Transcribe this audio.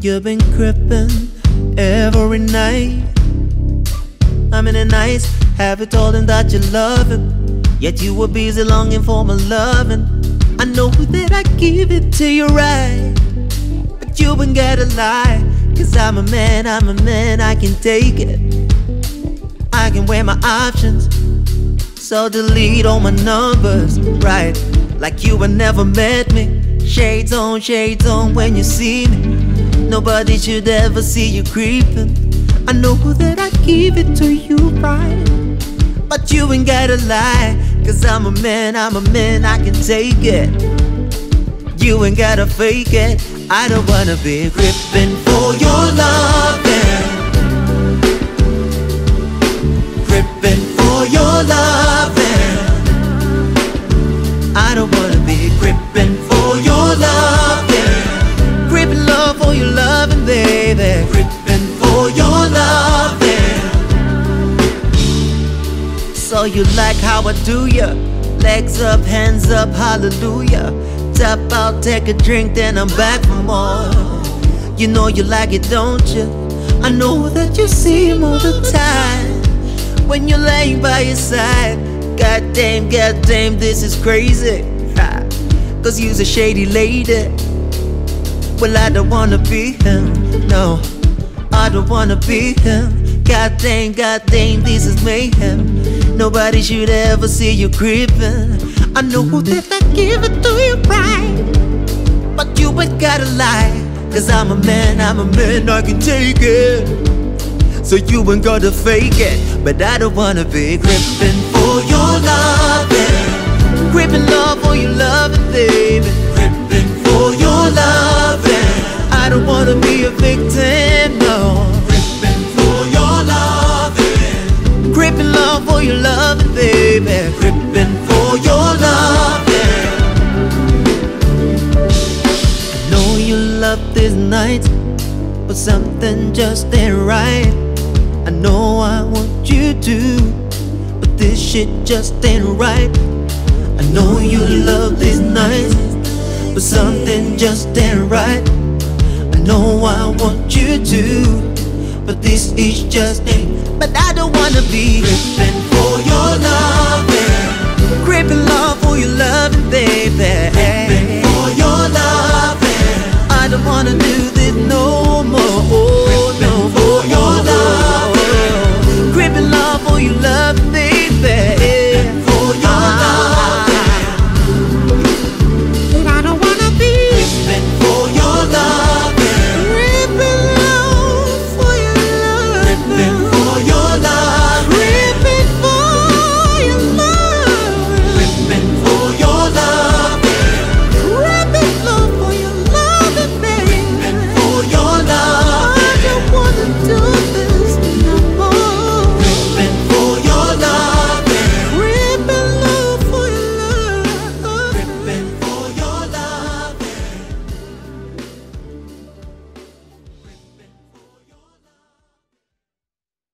You've been creeping every night. I'm in the nights, have you told him that you love him, yet you were busy longing for my loving. I know that I give it to you right, but you ain't gotta lie. Cause I'm a man, I can take it. I can weigh my options, so delete all my numbers, right? Like you had never met me. Shades on when you see me. Nobody should ever see you creeping. I know that I give it to you right, but you ain't gotta lie. Cause I'm a man, I can take it. You ain't gotta fake it. I don't wanna be creeping for your loving, creeping for your loving. I don't wanna be creeping for your loving, creeping love for your loving, baby, creeping for your loving. So you like how I do ya? Legs up, hands up, hallelujah. Tap out, take a drink, then I'm back for more. You know you like it, don't you? I know that you see him all the time when you're laying by your side. God damn, this is crazy. Cause you's a shady lady. Well, I don't wanna be him, no, I don't wanna be him. God damn, this is mayhem. Nobody should ever see you creeping. I know that I give it to you right, but you ain't gotta lie. Cause I'm a man, I can take it. So you ain't gotta fake it. But I don't wanna be creeping for your loving, creeping love for your loving, baby, creeping for your loving. I don't wanna be a victim, no. Creeping for your loving, creeping love for your loving, baby, creeping for your loving. I know you love this night, but something just ain't right. I know I want you to, but this shit just ain't right. I know you love this night, but something just ain't right. I know I want you to, but this is just ain't. But I don't wanna be creeping for your loving, creeping love for your loving, baby.